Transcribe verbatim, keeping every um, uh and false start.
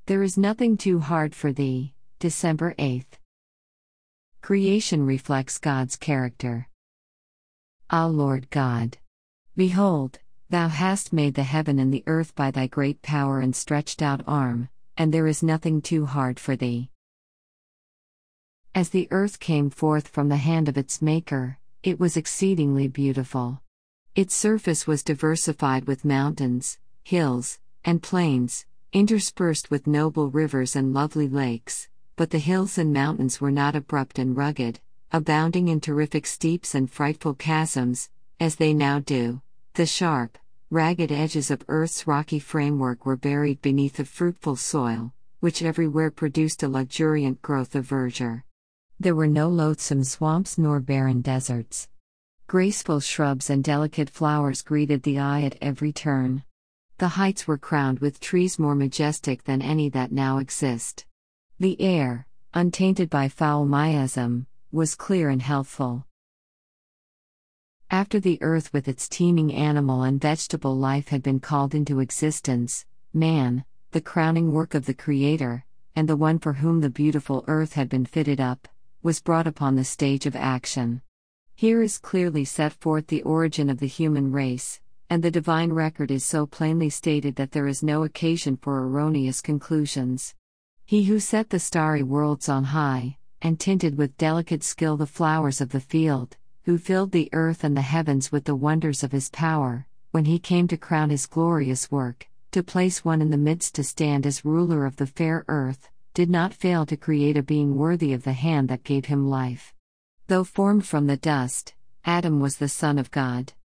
There is nothing too hard for thee. December eighth. Creation reflects God's character. Ah, Lord God! Behold, thou hast made the heaven and the earth by thy great power and stretched out arm, and there is nothing too hard for thee. As the earth came forth from the hand of its Maker, it was exceedingly beautiful. Its surface was diversified with mountains, hills, and plains, interspersed with noble rivers and lovely lakes, but the hills and mountains were not abrupt and rugged, abounding in terrific steeps and frightful chasms, as they now do. The sharp, ragged edges of earth's rocky framework were buried beneath a fruitful soil, which everywhere produced a luxuriant growth of verdure. There were no loathsome swamps nor barren deserts. Graceful shrubs and delicate flowers greeted the eye at every turn. The heights were crowned with trees more majestic than any that now exist. The air, untainted by foul miasm, was clear and healthful. After the earth with its teeming animal and vegetable life had been called into existence, man, the crowning work of the Creator, and the one for whom the beautiful earth had been fitted up, was brought upon the stage of action. Here is clearly set forth the origin of the human race, and the divine record is so plainly stated that there is no occasion for erroneous conclusions. He who set the starry worlds on high, and tinted with delicate skill the flowers of the field, who filled the earth and the heavens with the wonders of his power, when he came to crown his glorious work, to place one in the midst to stand as ruler of the fair earth, did not fail to create a being worthy of the hand that gave him life. Though formed from the dust, Adam was the Son of God.